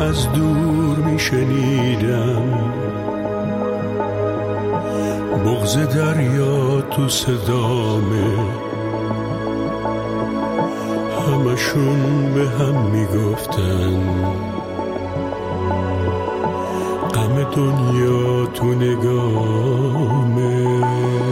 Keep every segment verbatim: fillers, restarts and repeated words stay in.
از دور میشنیدم بغض دریا تو صدامه، همشون به هم میگفتن غم دنیا تو نگامه.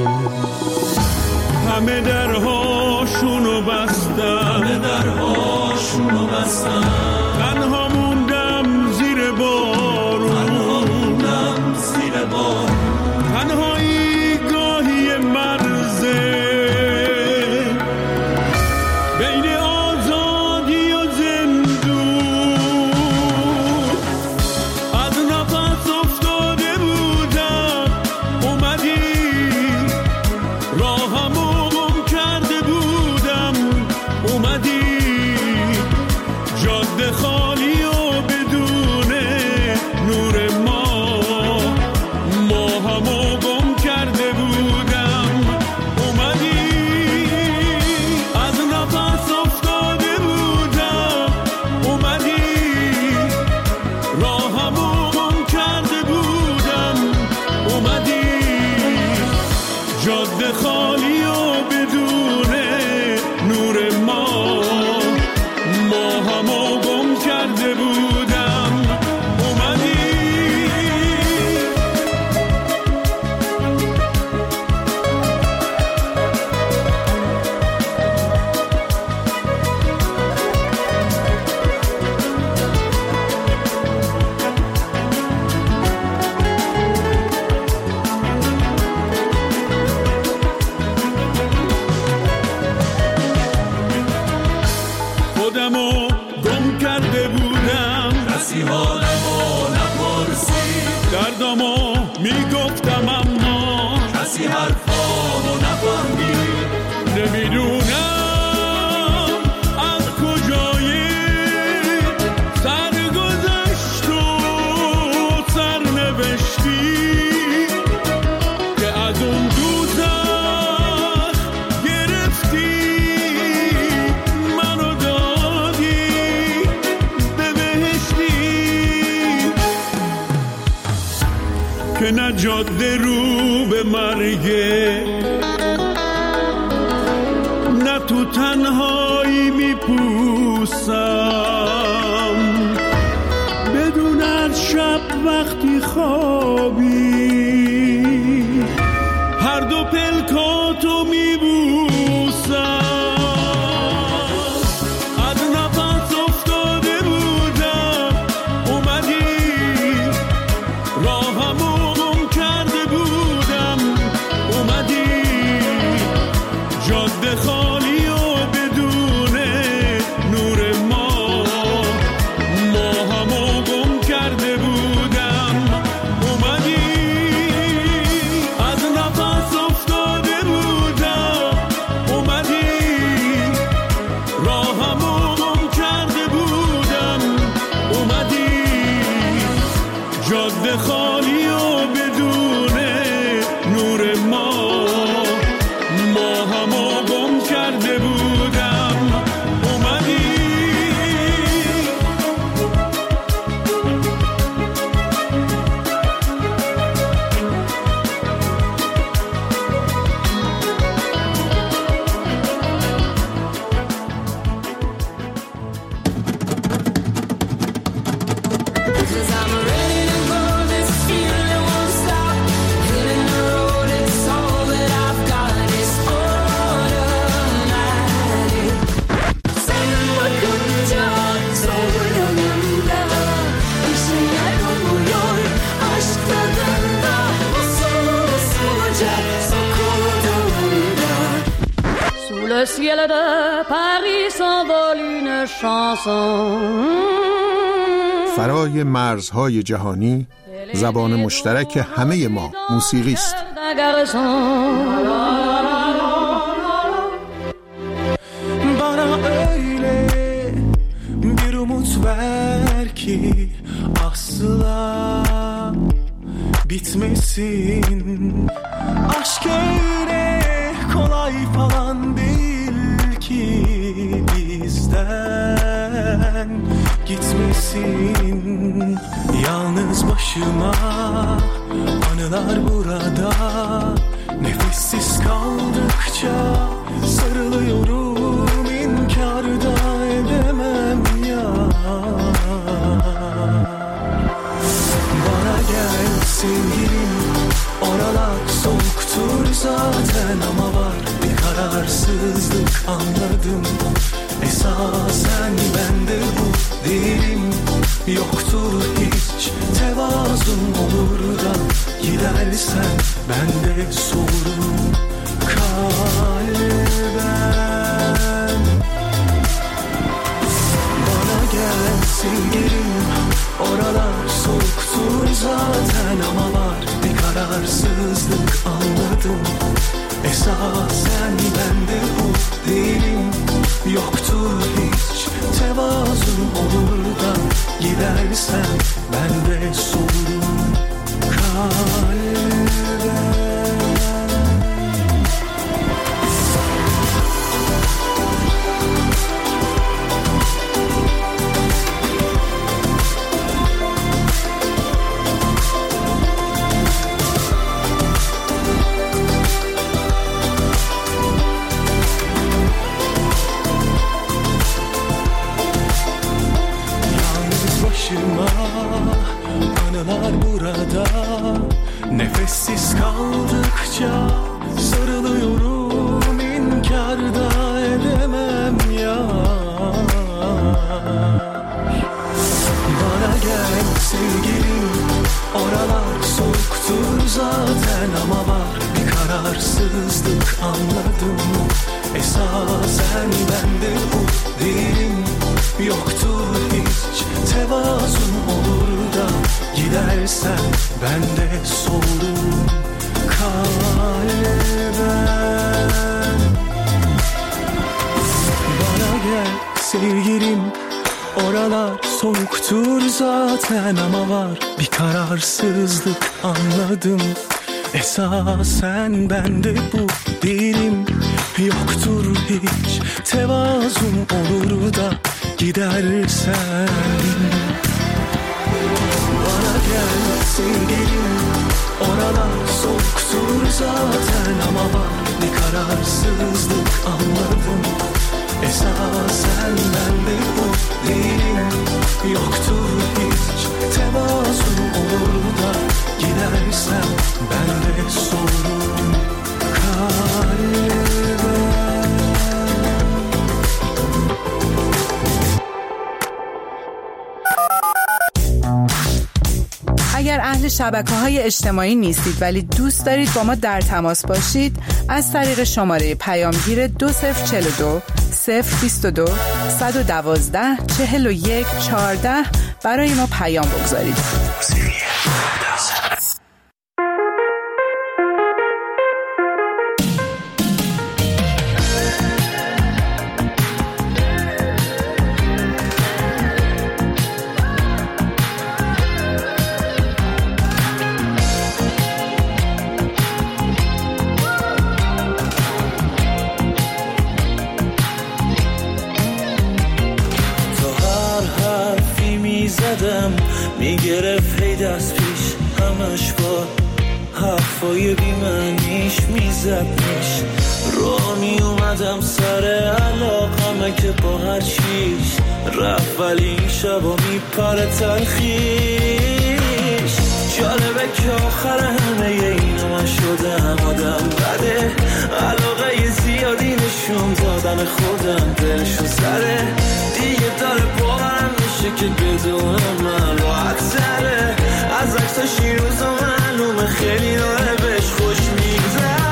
همه درهاشونو بستن، همه درهاشونو بستن، تنها موندم زیر بارون، تنها موندم زیر بارون، تنهایی گاهی مرزه بین آزادی و زندون. از نفس افتاده بودم اومدی، راهمو گم کرده بودم اومدی، جاده خالی و بدون نور ما، ماهمو گم کرده بودم اومدی. از نفس افتاده بودم اومدی، راهمو گم کرده بودم اومدی، جاده خالی و بدون نور ما، ماهمو گم کرده بودم اومدی. خودمو گم کرده بودم، کسی حالمو نپرسید، دردمو میگفتم اما کسی حرفامو نفهمید. نمیدونم از کجایی سرگذشت و سرنوشتی که از اون دوزخ گرفتی منو دادی به بهشتی، که نه جاده رو به مرگه، نه تو تنهایی میپوسم، بدون از شب وقتی خوابی هر دو پلکاتو میبوسم. از نفس افتاده بودم اومدی، راهمو گم کرده بودم اومدی، جاده خالی و بدون نور ما، ماهمو گم کرده بودم اومدی. از نفس افتاده بودم اومدی، راهمو گم کرده بودم اومدی، جاده خالی و بدون نور ما، ماهمو گم کرده بودم اومدی. Cause I'm ready to go, this feeling won't stop. Hitting the road, it's all that I've got. It's automatic. Saying what comes out, so yanımda. İşler oluyor, aşk tadında. Usul usulca sokulduğunda. Sous le ciel de Paris s'envole une chanson. فرای مرزهای جهانی زبان مشترک همه ما موسیقی است. Bana öyle bir umut ver ki asla bitmesin. Aşk öyle kolay falan değil ki bizden gitmesin yalnız başıma. Anılar burada nefessiz kaldıkça sarılıyorum, inkar da edemem ya. Bana gel sevgilim, oralar soğuktur zaten ama var bir kararsızlık anladım. Esasen bende bu değilim, yoktur hiç tevazum, olur da gidersen bende sorun kalben. Bana gel sevgilim, oralar soğuktur zaten ama var bir kararsızlık anladım. Esasen bende bu değilim, yoktur hiç tevazum, olur da gidersen bende sorun kalben. Anılar burada nefessiz kaldıkça sarılıyorum, inkar da edemem ya. Bana gel sevgilim, oralar soğuktur zaten ama var bir kararsızlık anladım. Esasen bende bu değilim, yoktur hiç tevazum, olur da gidersen bende sorun kalben. Bana gel sevgilim, oralar soğuktur zaten ama var bir kararsızlık anladım. Esasen bende bu değilim, yoktur hiç tevazum, olur da gidersen. Bana gel sevgilim, oralar soğuktur zaten ama var bir kararsızlık anladım. Esasen bende bu değilim, yoktur hiç tevazum, olur da gidersen bende sorun kalben. اگر اهل شبکه‌های اجتماعی نیستید ولی دوست دارید با ما در تماس باشید، از طریق شماره پیامگیر دو صفر چهل و دو صفر بیست و دو صد و دوازده چهل و یک چهارده برای ما پیام بگذارید. میگرفت هی دست پیش همش با حرفای بیمعنیش میزدنش. رو میومدم سر علاقمه که با هر چیش رفت، ولی این شبا میپره تلخیش. جالبه که آخر همه اینو من شدم آدم بده، علاقه زیادی نشون دادن خودم دلشو سره دیگه داره باورم میشه که بدون من راحت سره. از عکساش این روزا معلومه خیلی داره بهش خوش میگذره.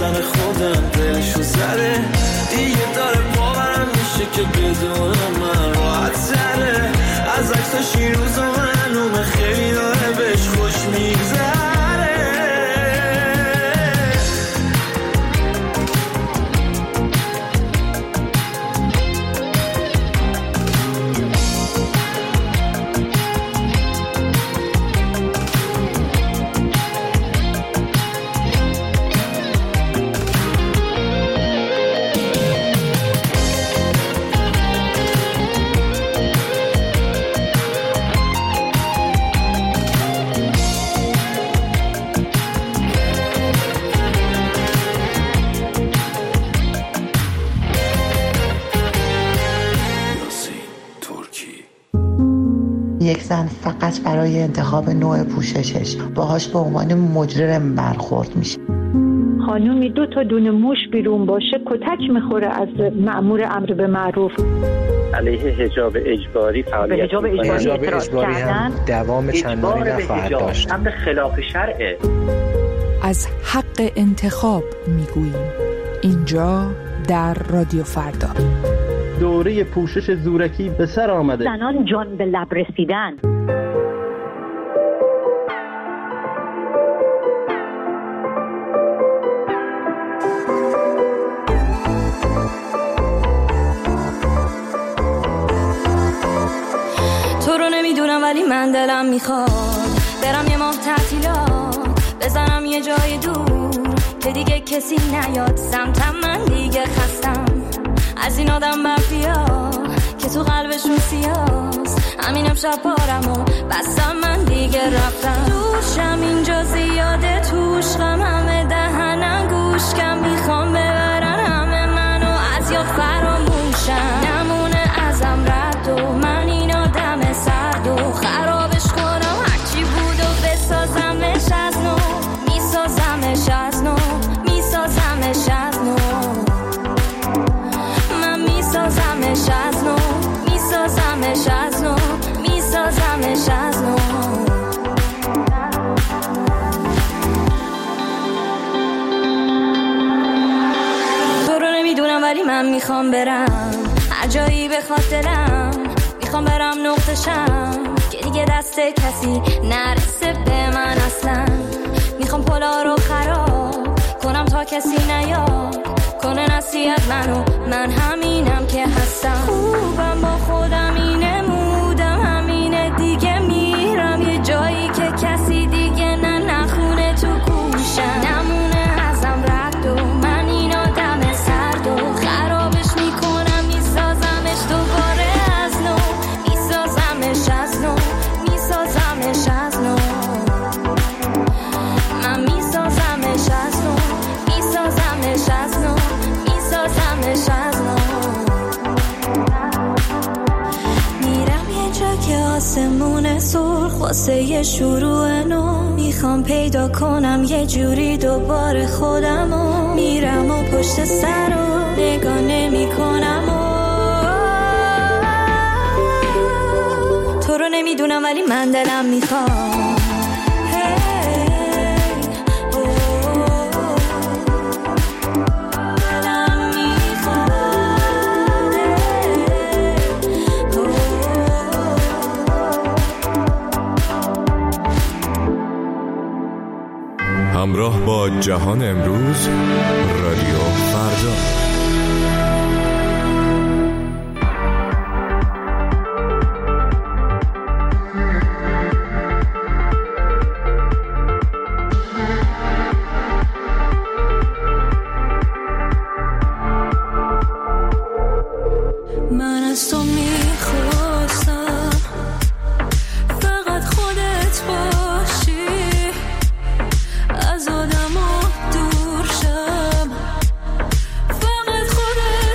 زن خودم دلشو زده دیگه داره باورم میشه که بدون من راحت زده از عکساش این روزا منومه خیلی داره بهش خوش میگذره یک زن فقط برای انتخاب نوع پوششش باهاش به عنوان مجرم برخورد میشه. خانومی دو تا دونه موش بیرون باشه کتک میخوره از مأمور امر به معروف. علیه حجاب اجباری فعالیت حجاب اجباری, اجباری هم دوام چندانی نخواهد داشت. امر خلاف شرعه. از حق انتخاب میگوییم اینجا در رادیو فردا. دوره پوشش زورکی به سر آمده. زنان جان به لب رسیدن. تو رو نمیدونم ولی من دلم میخواد برم یه ماه تعطیلات بزنم یه جای دور که دیگه کسی نیاد سمتم. من دیگه خستم از این آدم برفیا که تو قلبشون سیاست. همین امشب پارم و بستم من دیگه رفتم. دوشم اینجا زیاده توش غم همه دهنم گوش کم میخوام ببرن همه منو از یاد فراموشم. نمونه ازم رد و من این آدم سرد و خرابش کنم هرچی بود و بسازمش از نو. میسازمش از نو میسازمش از نو میسازمش از نو میسازمش از نو میسازمش از نو. تو رو نمیدونم ولی من میخوام برم هر جایی بخواد دلم. میخوام برم نقطشم که دیگه دست کسی نرسه به من اصلا. میخوام پلا رو خراب کنم تا کسی نیاد کنه نصیحت منو. من همینم که هستم خوبم با خودم اینه مودم همینه دیگه میرم یه جایی که کسی دیگه نه نخونه تو گوشم. نمونه ازم رد و من این آدم سرد و خرابش میکنم میسازمش دوباره از نو میسازمش از نو میسازمش از نو. من میسازمش از نو میسازمش از نو میسازمش از نو. میرم یه جا که آسمون سرخ واسه یه شروع نو. میخوام پیدا کنم یه جوری دوباره خودمو. میرم و پشت سر رو نگاه نمی کنم و تو رو نمیدونم ولی من دلم میخوام همراه با جهان امروز رادیو فردا. من از تو میخواستم فقط خودت باشی از آدم ها دور شم. فقط خودت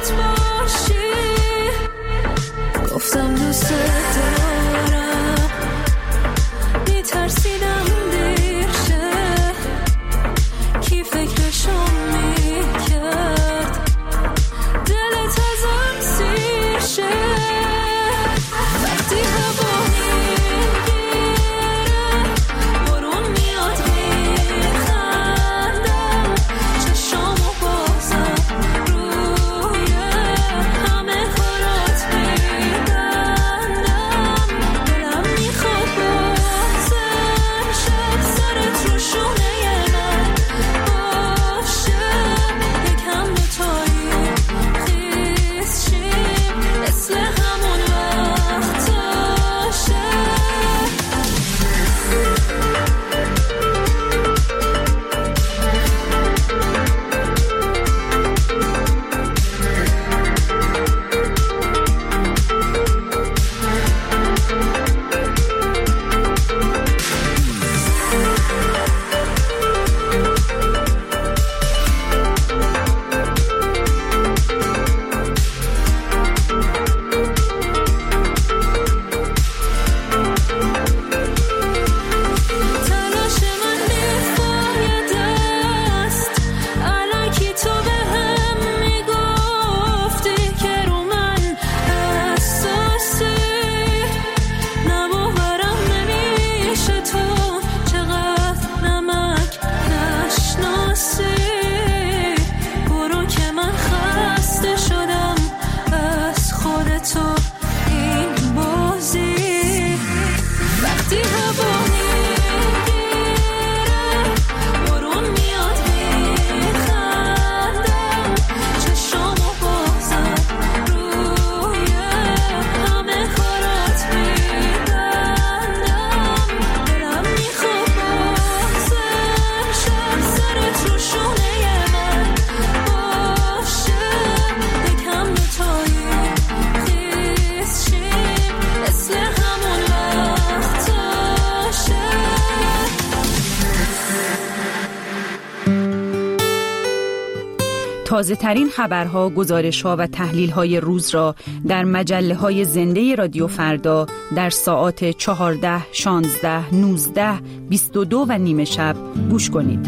تازه ترین خبرها، گزارش‌ها و تحلیل‌های روز را در مجله‌های زنده رادیو فردا در ساعات چهارده، شانزده، نوزده، بیست و دو و نیمه شب گوش کنید.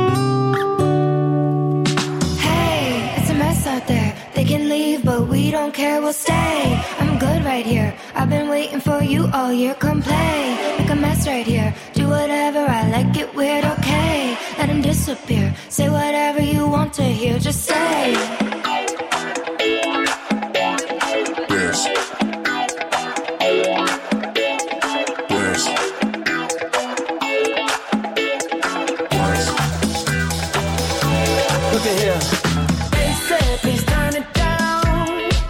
They can leave, but we don't care, we'll stay. I'm good right here. I've been waiting for you all year. Come play, make a mess right here. Do whatever I like, it weird, okay. Let him disappear. Say whatever you want to hear, just say. Yes. Yes. Look at here. They said please turn it down.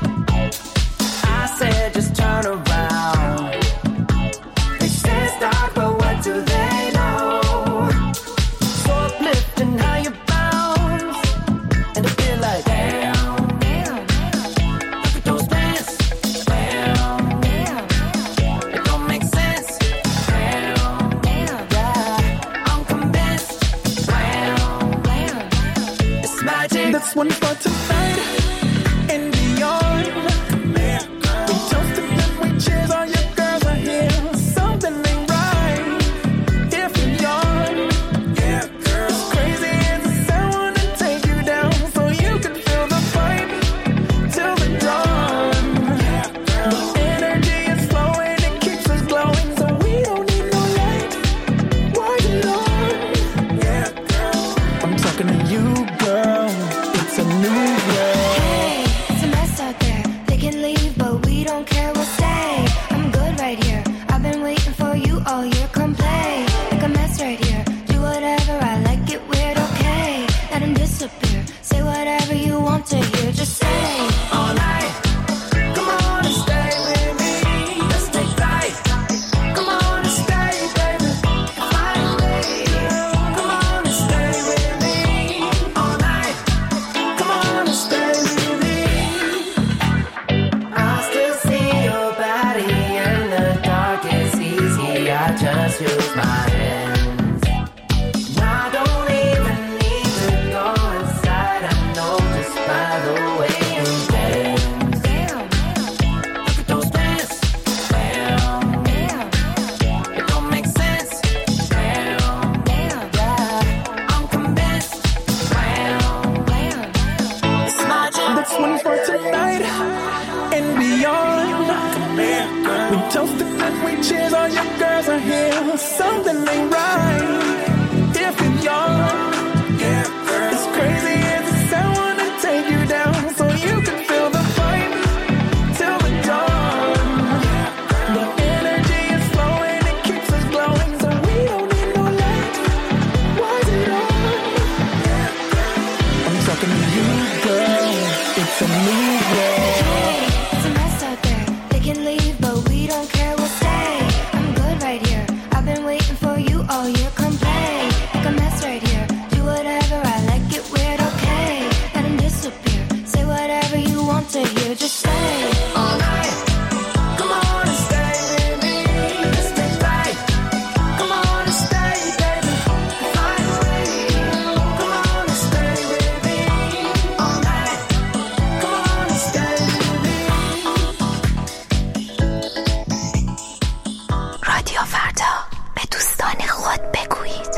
I said just turn around. They said stop, but what do they know? So uplifting how you bounce, and I feel like damn, damn. Look at those pants, damn, damn. It don't make sense, damn, damn. Yeah, I'm convinced, damn, damn. It's magic. That's one for tonight and beyond. We toasted and we cheers, all your girls are here. Something ain't right if you're young. Yeah, girl. As crazy as it sounds, wanna take you down so you can feel the fight till the dawn. Yeah, girl. The energy is flowing, it keeps us glowing, so we don't need no light. Why you on? Yeah, girl. I'm talking to you, girl. It's a new world. Hey, it's a mess out there. They can leave, but we don't care, we'll stay. I'm good right here. I've been waiting for you all year. Come play, make a mess right here. Do whatever I like, it weird, okay. Let him disappear. Say whatever you want to hear, just say. All night, come on and stay with me. Let's take flight. Come on and stay, baby. Fly away. Come on and stay with me. All night, come on and stay with me. I still see your body in the dark. It's easy. I just use my hands. I don't even need to go inside. I know just by the way you dance. Damn, Look at those pants, damn, damn, it don't make sense, damn, damn, yeah, I'm convinced, damn, damn. it's magic. That's one for tonight and beyond. We toasted and we cheers, all your girls are here. Something ain't right if you're young. Yeah, girl. As crazy as it sounds, wanna take you down so you can feel the fight till the dawn. The energy is flowing, it keeps us glowing, so we don't need no light. Why is it on? I'm talking to you, girl. It's a new world. Hey, it's a mess out there. They can leave, but we don't care, we'll stay. I'm good right here. I've been waiting for you all year. Come play, make a mess right here. Do whatever I like, it weird, okay. Let him disappear. Say whatever you want to hear, just say. All night, come on and stay with me. Let's take flight. Come on and stay, baby. Fly away. Come on and stay with me. All night, come on and stay with me. رادیو فردا، به دوستان خود بگویید.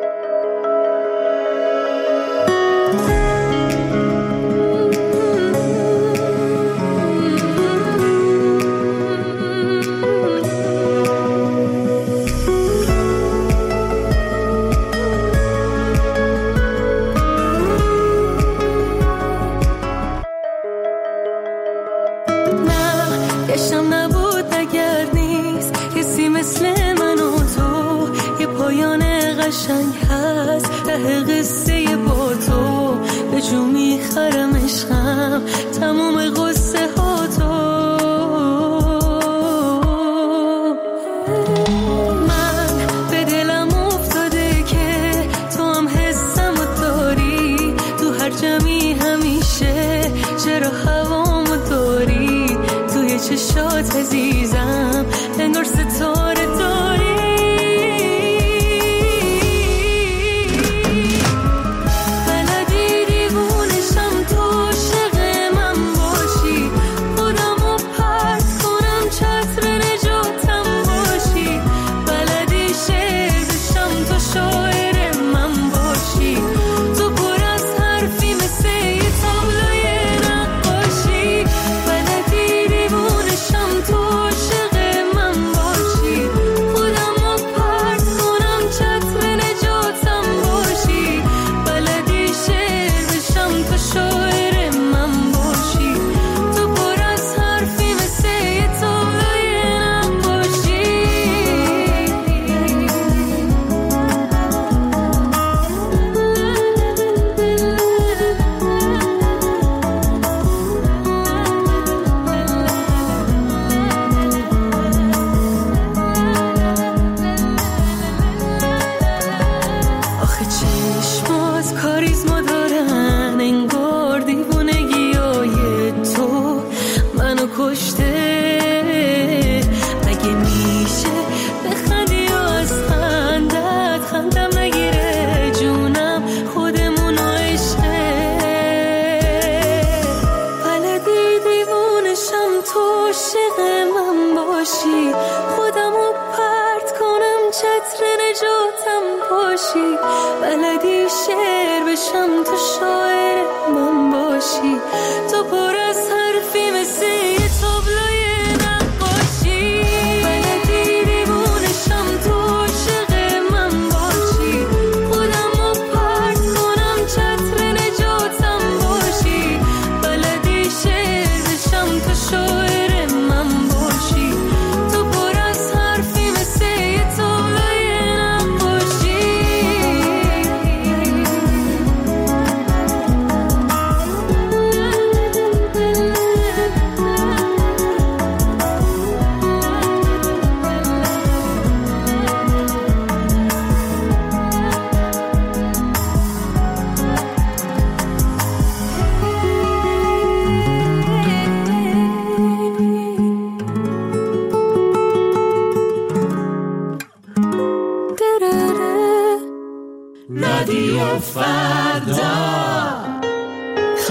نه گشتم نبود نگرد نیست کسی مثل من و تو. یه پایان قشنگ هست ته قصه با تو. به جو میخرم عشقم تموم قصه ها تو. من به دلم افتاده که تو هم حسم و داری. تو هر جمعی همیشه چرا هوامو داری. توی چشات عزیزم انگار ستاره داری. بلدی دیوونشم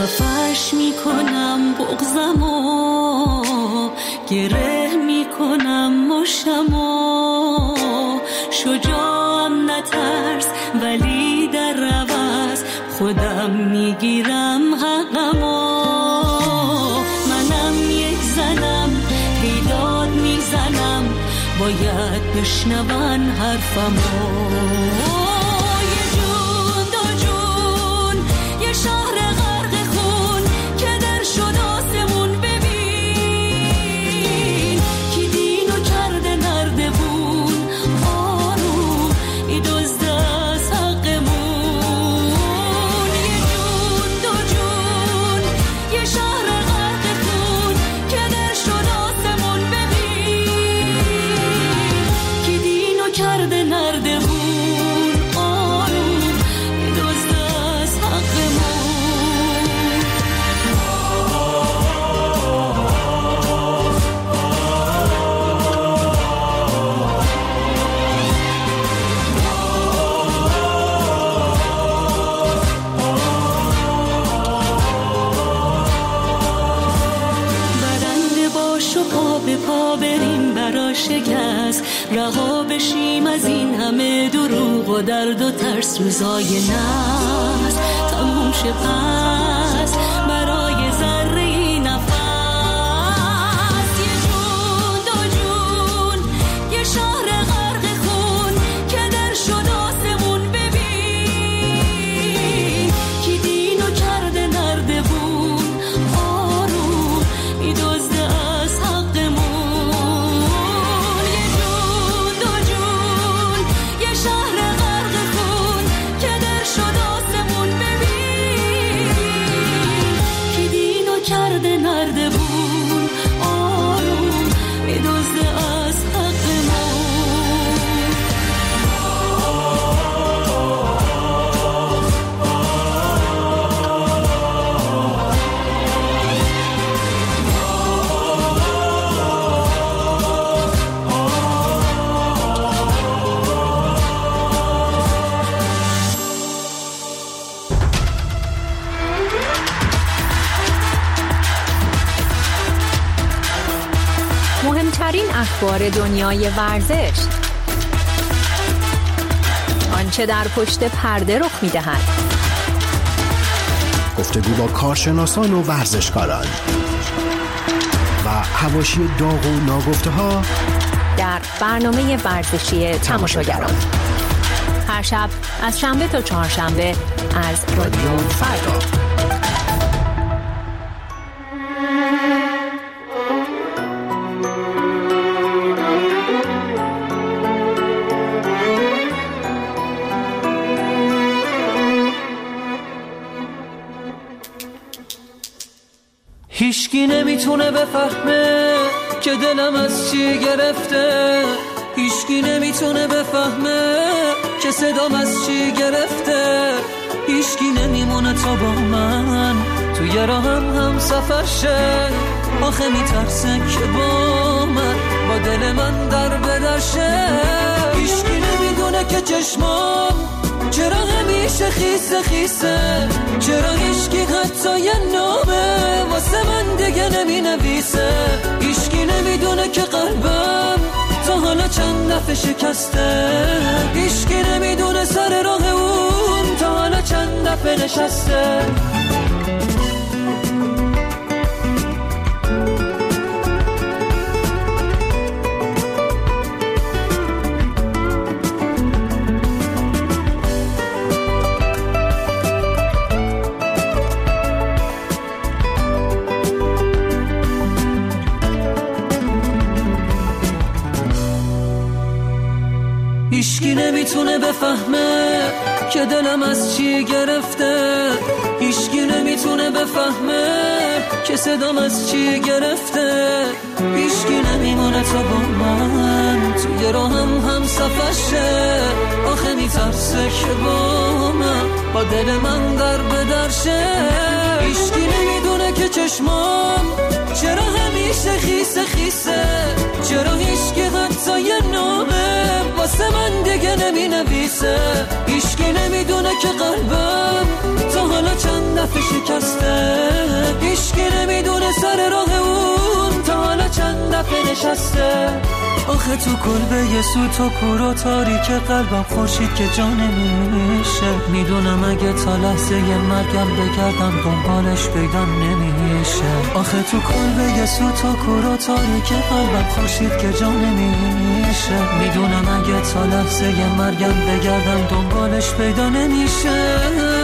خفش میکنم بغزمو، گره میکنم مشتمو، شجاعم نترس ولی در عوض خودم میگیرم حقمو. منم یک زنم بیداد میزنم، باید بشنون حرفمو. یه جون دو جون یه شهر غرق خون که در شد آسمون، ببین کی دینو کرده نردبون، آروم ای دزد از حقمون. یه جون دو جون یه شهر غرق خون که در شد آسمون، ببین کی دینو کرده نردبون، آروم ای دزد از حقمون. برنده باش و پا به پا بریم برا شکست، رها بشیم از این همه دروغ و درد و ترس. روزای ناز تموم شه پس برای ذره نفس. یه جون دو جون یه شهر غرق خون که در شد آسمون، ببین کی دینو کرده نردبون، آروم ای دزد از حقمون. یه جون دو جون یه شهر غرق خون که در شد آسمون، ببین کی دینو کرده نردبون، آروم ای دزد از حقمون. مهمترین اخبار دنیای ورزش، آنچه در پشت پرده رخ می‌دهد، گفتگو با کارشناسان و ورزشکاران و حواشی داغ و ناگفته‌ها در برنامه ورزشی تماشاگران، هر شب از شنبه تا چهارشنبه از رادیو فردا. هیچکی نمیتونه بفهمه که دلم از چی گرفته، هیچکی نمیتونه بفهمه که صدام از چی گرفته، هیچکی نمیمونه تا با من توی راهم هم سفر شه. آخه میترسه که با من با دل من در بدرشه. هیچکی نمیدونه که چشمام چرا همیشه خیسه خیسه، چرا هیچکی حتی یه نامه واسه من دیگه نمی نویسه. هیچکی نمیدونه که قلبم تا حالا چند دفعه شکسته، هیچکی نمیدونه سر راه اون تا حالا چند دفعه نشسته. هیچکی نمیتونه بفهمه که دلم از چی گرفته، هیچکی نمیتونه بفهمه که صدام از چی گرفته، هیچکی نمیمونه تا با من توی راهم هم سفر شه. آخه میترسه که با من با دل من در بدرشه. هیچکی نمیدونه که چشمام چرا همیشه خیسه خیسه، چرا هیچکی حتی یه نامه واسه من دیگه نمی نویسه. هیچکی نمیدونه که قلبم تا حالا چند دفعه شکسته، دفعه نشسته. آخه تو کلبه یه سوت و کور و تاریک قلبم خورشید که جا نمیشه. میدونم اگه تا لحظه یه مرگم بگردم دنبالش پیدا نمیشه. آخه تو کلبه یه سوت و کور و تاریک قلبم خورشید که جا نمیشه. میدونم اگه تا لحظه یه مرگم بگردم دنبالش پیدا نمیشه.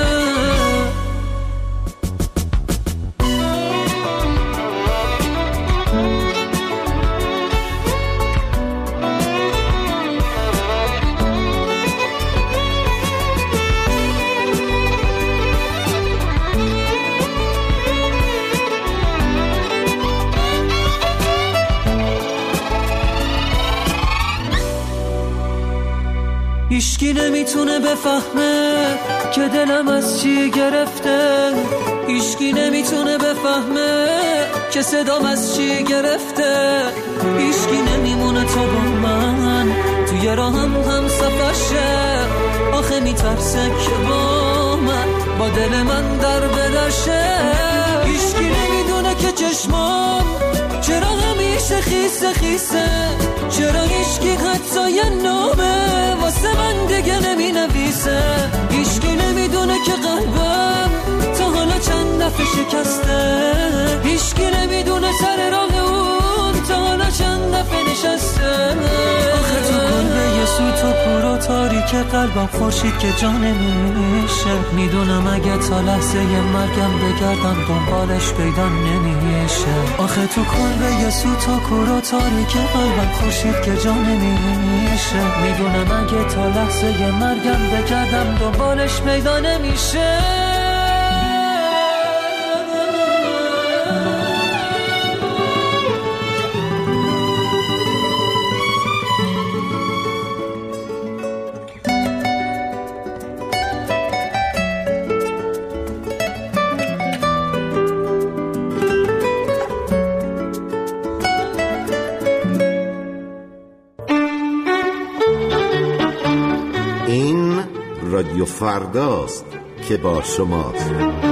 هیچکی نمیتونه بفهمه که دلم از چی گرفته. هیچکی نمیتونه بفهمه که صدام از چی گرفته. هیچکی نمیمونه تو با من توی راهم هم سفرشه. آخه میترسه که با من با دل من در بدرشه. هیچکی نمیدونه که چشمام چرا همیشه خیسه خیسه. چرا هیچکی حتی یه نامه واسه من دیگه نمی نویسه. هیچکی نمیدونه که قلبم تا حالا چند دفعه شکسته. هیچکی نمیدونه سر راه اون تا حالا چند دفعه نشسته. آخه تو کلبه یه سوت و کور و تاریک قلبم خورشید که جا نمیشه. میدونم اگه تا لحظه یه مرگم بگردم دنبالش پیدا نمیشه. آخه تو کلبه یه سوت و کور و تاریک قلبم خورشید که جا نمیشه. میدونم اگه تا لحظه یه مرگم بگردم دنبالش پیدا نمیشه. رادیو فرداست که با شماست.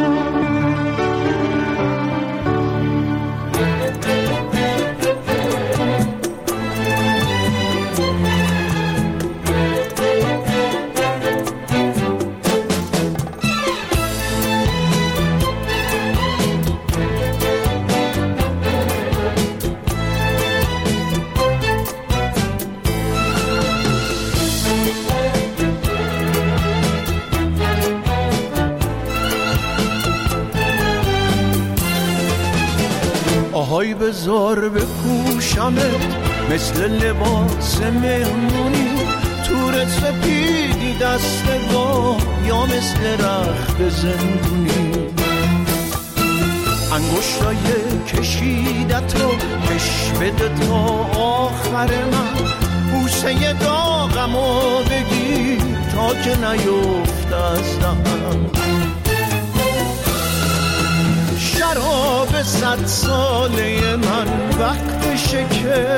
آهای بذار بپوشمت مثل لباس مهمونی. تور سپیدی دستگاه یا مثل رخت زندونی. انگشتای کشیدت رو کش بده تا آخر من. بوسه داغمو بگیر تا که نیفت از دهنم. شراب صد ساله من وقتشه که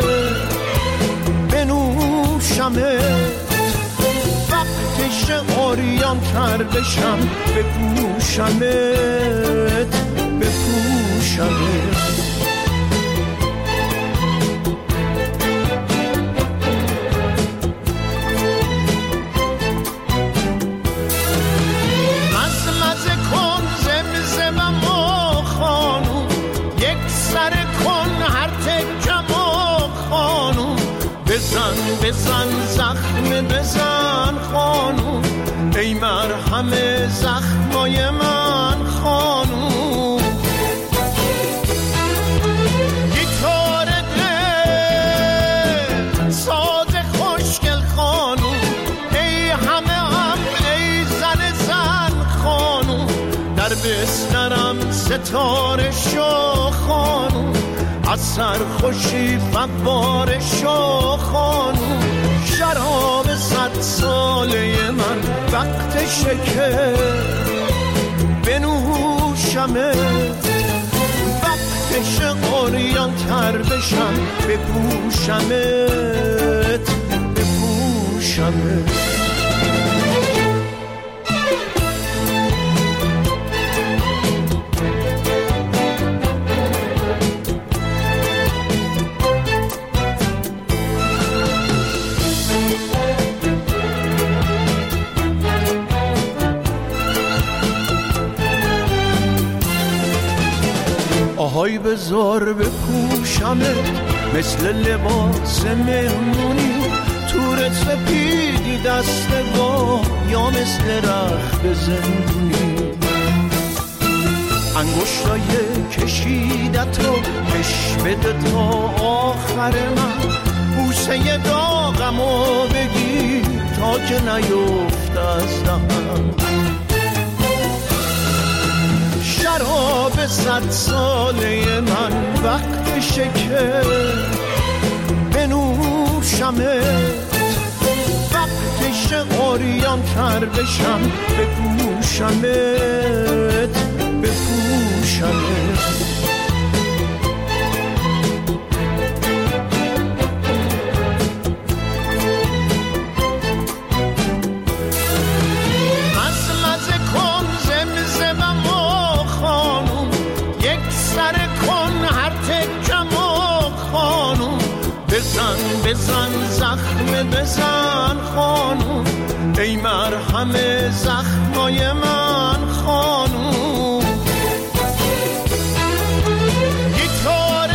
بنوشمت. وقتشه عریان تر بشم بپوشمت بپوشمت. بزن بزن زخم بزن خانوم. ای مرهم زخمای من خانوم. گیتار دل ساز خوشگل خانوم. ای همه هم ای زن زن خانوم. در بسترم ستاره شو خانوم. از سرخوشی فوار شو خانوم. شراب صد ساله من وقتشه که بنوشمت. وقتشه عریان تر بشم بپوشمت بپوشمت. آهای بزار بپوشمت مثل لباس مهمونی، تور سپیدی دست با یا مثل رخت زندونی، انگشتای کشیدت رو کش بده تا آخر من، بوسه داغمو بگی تا که نیفت از دهنم. شراب صد ساله من وقتشه که بنوشمت، وقتشه عریان تر بشم بپوشمت بپوشمت. بزن بزن زخم بزن خانوم، ای مرهم زخمای من خانوم. گیتار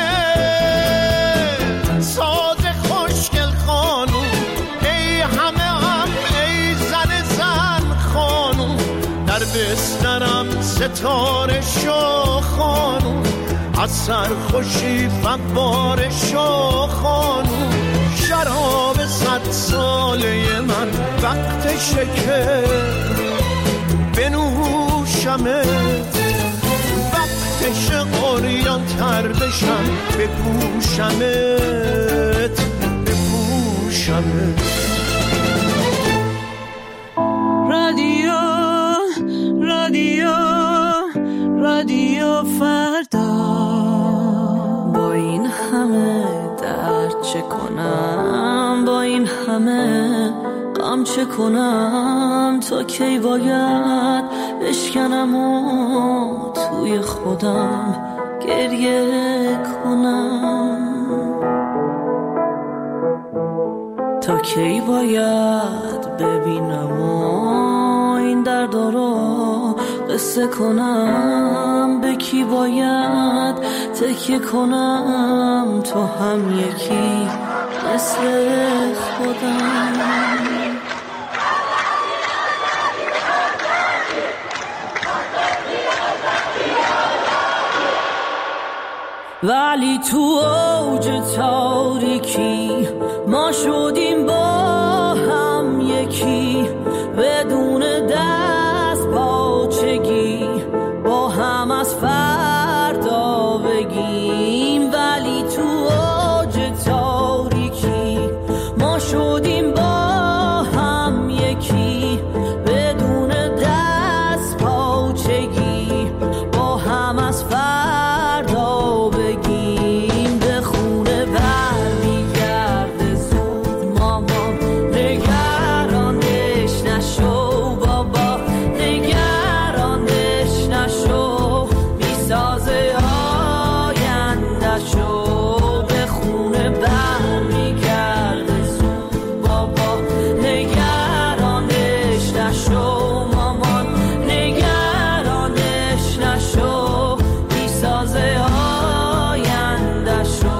دل ساز خوشگل خانوم، ای همه هم ای زن زن خانوم. در بسترم ستاره شو خانوم، از سرخوشی فواره شو خانوم. شراب صد ساله من وقتشه که بنوشمت، وقتشه عریان تر بشم بپوشمت بپوشمت. رادیو رادیو رادیو فردا، با این همه درد چه کنم، با این همه غم چه کنم، تا کی باید بشکنم و توی خودم گریه کنم، تا کی باید ببینم و این درد رو قصه کنم، به کی باید تکیه کنم، تو هم یکی مثل خودم. ولی تو اوج تاریکی ما شدیم با هم یکی، بدون دست پاچگی با هم از فردا بگیم. ولی تو اوج تاریکی ما شدیم با هم یکی، بدون دست پاچگی با هم از فردا بگیم. به خونه برمیگرده زود مامان، نگرانش نشو بابا، نگرانش نشو، میسازه آینده شو. به خونه برمیگرده زود بابا، نگرانش نشو مامان، نگرانش نشو، میسازه آینده شو.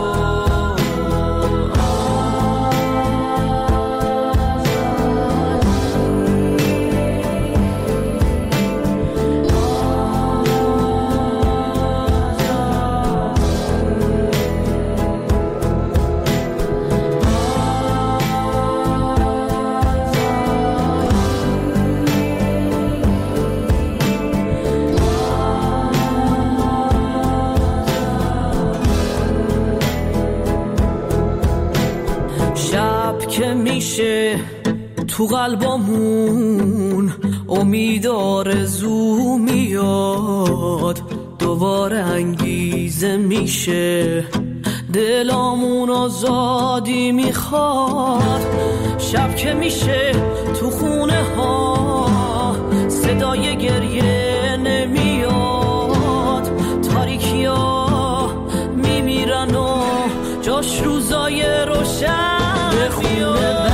شب که میشه تو قلبمون امید آرزو میاد، دوباره انگیزه میشه دلامون آزادی میخواد. شب که میشه تو خونه ها صدای گریه نمیاد، تاریکی ها میمیرن و جاش روزای روشن میاد.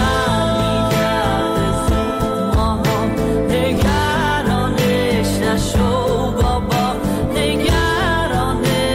نگرانش نشو بابا، نگرانش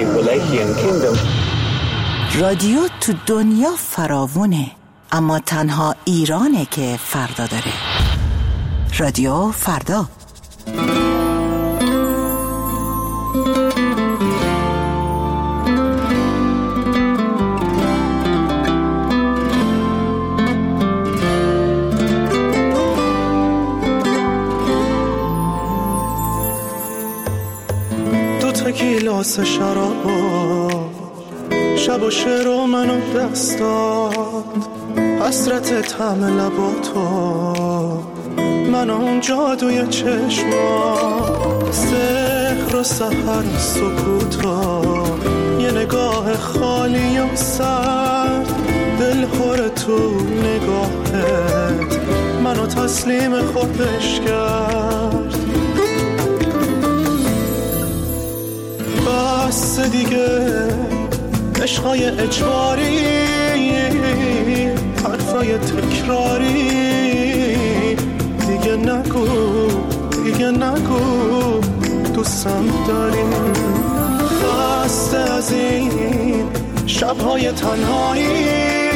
Manipulation Kingdom. رادیو تو دنیا فراوونه، اما تنها ایرانه که فردا داره. رادیو فردا. دو تا گیلاس شرابا شب و شعر و منو دست داد، حسرت طعم لباتو من اون جادوی چشما، سحر و سحر و سکوتا، یه نگاه خالی و سرد، دل خور تو نگاهت منو تسلیم خودش کرد. بس دیگه عشقای اجباری، حرفای تکراری، دیگه نگو دیگه نگو دوستم داری. خسته از این شبهای تنهایی،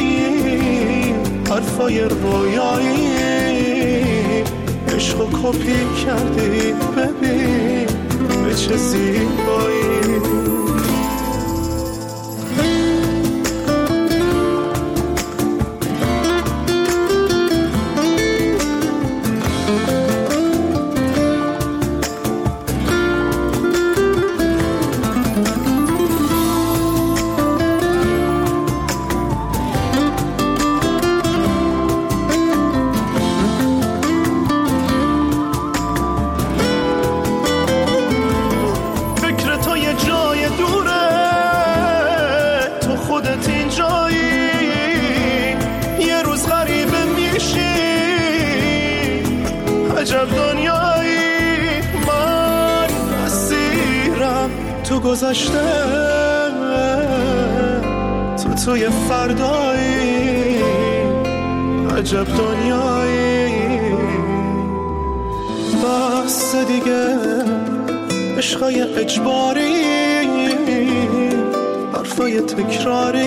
حرفای رویایی، عشقو کپی کردی ببین به چه زیبایی. عجب دنیایی، من اسیرم تو گذشته، تو توی فردایی. عجب دنیایی، بس دیگه عشقای اجباری، حرفای تکراری،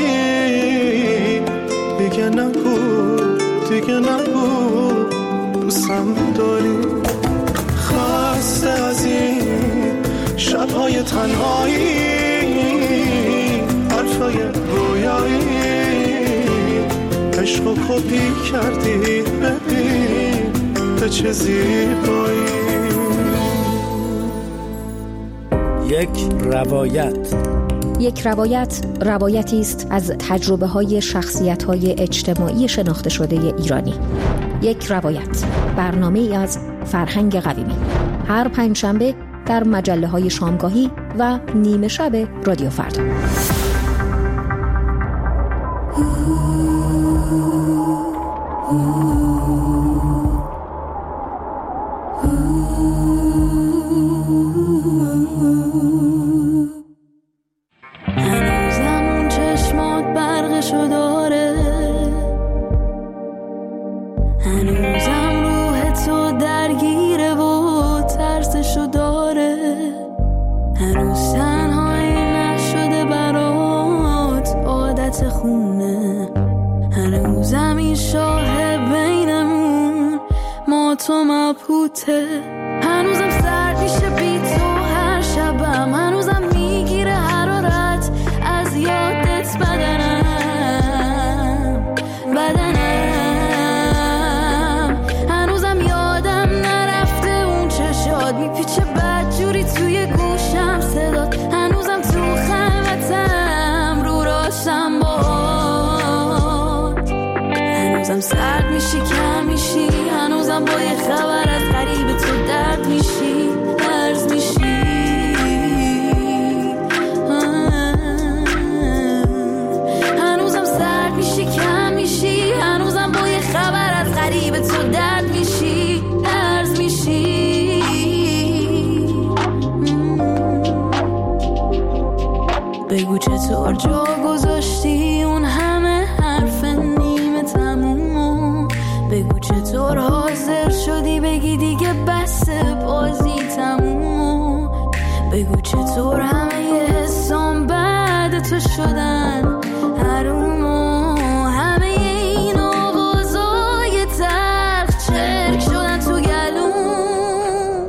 دیگه نگو دیگه نگو دوستم داری. خسته از این شبهای تنهایی، حرفای رویایی، عشقو کپی کردی ببین به چه زیبایی. یک روایت. یک روایت روایتی است از تجربه های شخصیت های اجتماعی شناخته شده ایرانی. یک روایت، برنامه ای از فرهنگ قویمی، هر پنجشنبه در مجله های شامگاهی و نیمه شب رادیو فردا. هنوزم چشمات برقشو داره، هنوزم روح تو درگیره و ترسشو داره، هنوز تنهایی نشده برات عادت خونه، هنوزم این شاه بینمون ما تو مبهوته، هنوزم سرد میشه بی تو هر شبم، هنوزم میگیره حرارت از یادت بدنم بدنم، هنوزم یادم نرفته اون چشات میپیچه بدجوری توی گوشم صدات، هنوزم تو خلوتم رو راشم باد، هنوزم سرد میشی کم میشی، هنوزم با یه خبر از غریب تو درد میشی درز میشی، هنوزم سرد میشی کم میشی، هنوزم با یه خبر از غریب تو درد میشی درز میشی. بگو چطور جا گذاشتی اون همه حرف نیمه تمومو، بگو چطور حاضر شدی بگی دیگه بس بازی تمومو، بگو چطور همه حسام تو شدن حروم و همه این آوازای تلخ چرک شدن تو گلوم.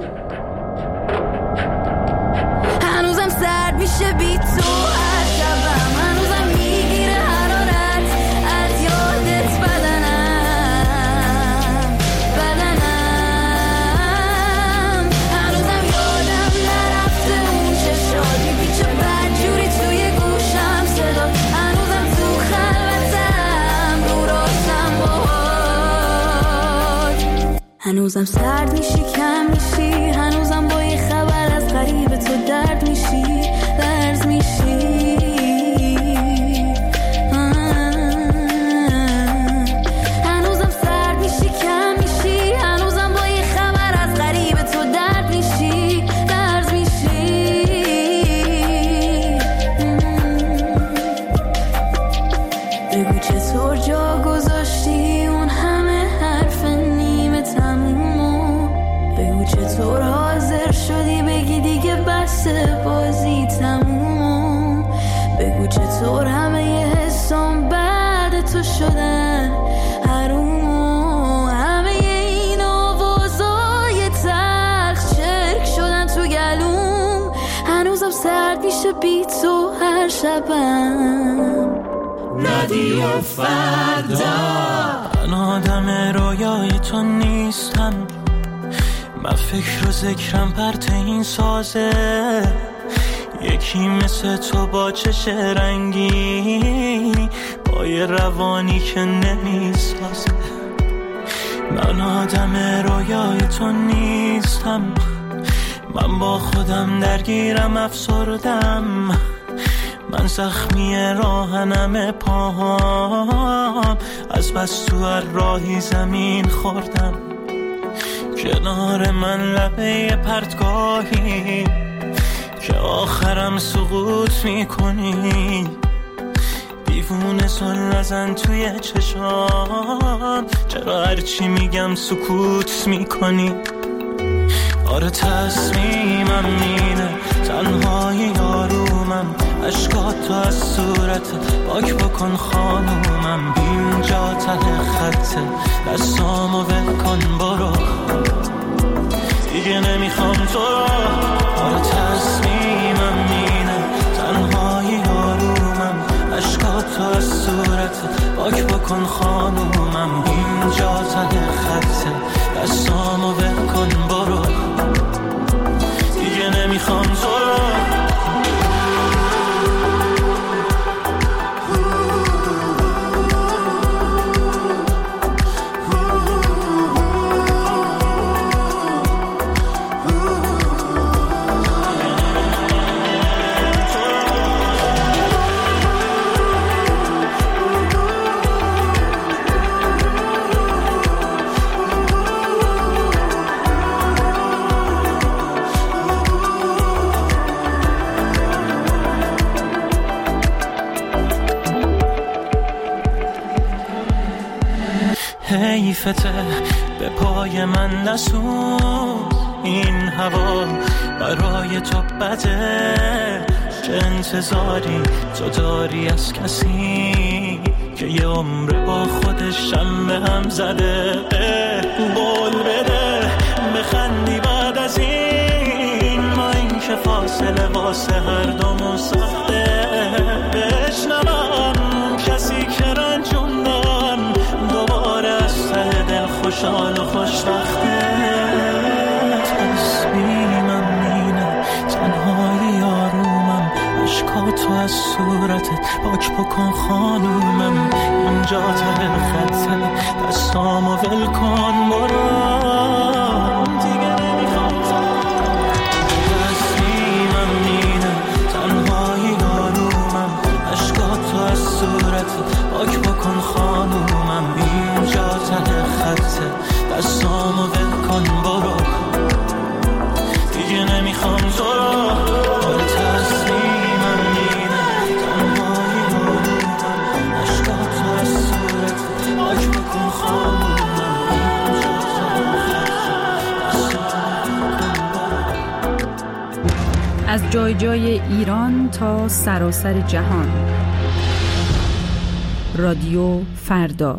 هنوزم سرد میشه بی تو هر شبم، هنوزم میگیره حرارت از یادت بدنم بدنم. هنوزم یادم نرفته اون چشات میپیچه بدجوری توی گوشم صدا. هنوزم تو خلوتم رو راستم باهات. هنوزم سرد میشی کم میشی، هنوزم با یه خبر از غریب تو درد میشی لرز میشی. هنوزم سرد میشی کم میشی، هنوزم با یه خبر از غریب تو درد میشی لرز میشی. بگو چطور جا گذاشتی اون همه حرف نیمه تمومو. بگو چطور حاضر شدی بگی دیگه بس بازی تمومو. بگو چطور همه یه حسام بعد تو شدن حرومو. همه این آوازای تلخ چرک شدن تو گلوم. هنوزم سرد میشه بی تو هر شبم. رادیو فردا. من آدم رویای تو نیستم، من فکر و ذکرم پرت این سازه. یکی مثل تو با چش رنگی، با یه روانی که نمیسازه. من آدم رویای تو نیستم، من با خودم درگیرم افسردم. من زخمی راهنم پاهام، از بس تو هر راهی زمین خوردم. کنار من لبه پرتگاهی که آخرم سقوط میکنی. دیوونه سن نزن توی چشام، چرا هرچی میگم سکوت میکنی. آره تصمیمم اینه تنهای یارومم، عشقات تو از صورت پاک بکن خانومم. اینجا ته خطه دستامو ول کن برو، دیگه نمیخوام تو رو. آره تصمیمم اینه تنهای یارومم، عشقات تو از صورت پاک بکن خانومم. اینجا ته خطه دستامو ول کن برو، دیگه نمیخوام تو رو. حیفته به پای من نسون، این هوا برای تو بده. چه انتظاری تو داری از کسی که یه عمر با خودش هم به هم زده؟ بول بده بخندی بعد از این، ما این که فاصله واسه هر دومون ساخته. بشنوم کسی که رنجوندم دوباره از ته دل خوشحال و خوشبخته. تصمیمم اینه تنهای یارومم، عشقاتو از صورتت پاک بکن خانومم. اینجا ته خطه دستامو ول کن برو، دیگه نمیخوام تو. تصمیمم اینه تنهای یارومم، عشقاتو از صورتت پاک بکن خانومم. اینجا ته خطه دستامو ول کن برو، دیگه نمیخوام تو رو. تصمیمم اینه تنهای یارومم، عشقاتو از صورتت پاک بکن خانومم. اینجا ته خطه دستامو ول کن برو. از جای جای ایران تا سراسر جهان. رادیو فردا.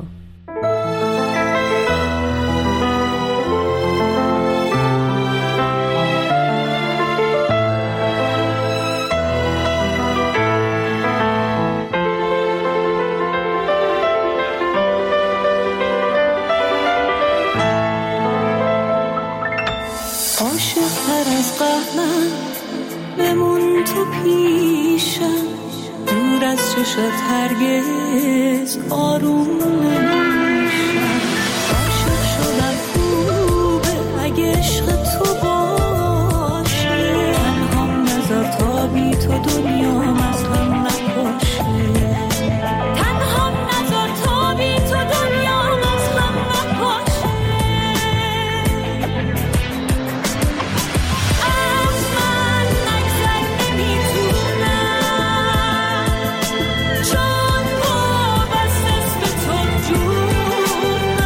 عاشق‌تر از قهرم بمون تو پیشم، دور از چشت هرگز آروم نمیشم. عاشق شدم خوبه اگه عشق تو باشه، تنهام نذار تا بی تو دنیام از هم نپاشه. تنهام نذار تا بی تو دنیام از هم نپاشه. از من نگذر نمیتونم، چون وابسته است به تو جونم.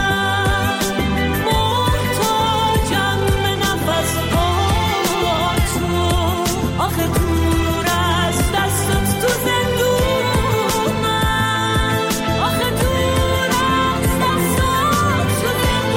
محتاجم به نفس با تو، آخه دور از دستت تو زندونم. آخه دور از دستت تو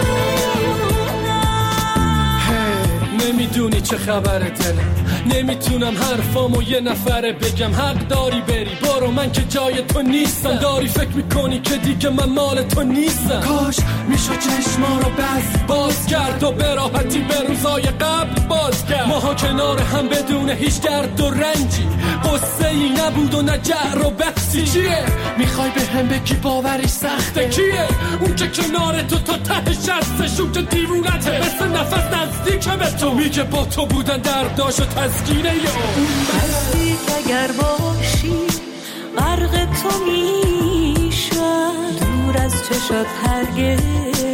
زندونم. نمیدونی چه خبره دلم، نمیتونم حرفامو یه نفره بگم. حق داری بری برو، من که جای تو نیستم. داری فکر میکنی که دیگه من مال تو نیستم. کاش میشد چشما رو بس باز کرد و به راحتی به روزای قبل باز کرد. ماها کنار هم بدون هیچ درد و رنجی، قصه ای نبود و نه جعر و بحثی. چیه میخوای به هم بگی باورش سخته؟ کیه اون که کنار تو تا ته شستش، اون که دیوونته مثل نفس نزدیک به تو، میگه با تو بودن درداش و تسکینه یا اون بستی اگر باشی غرق تو میشم، دور از چشات هرگز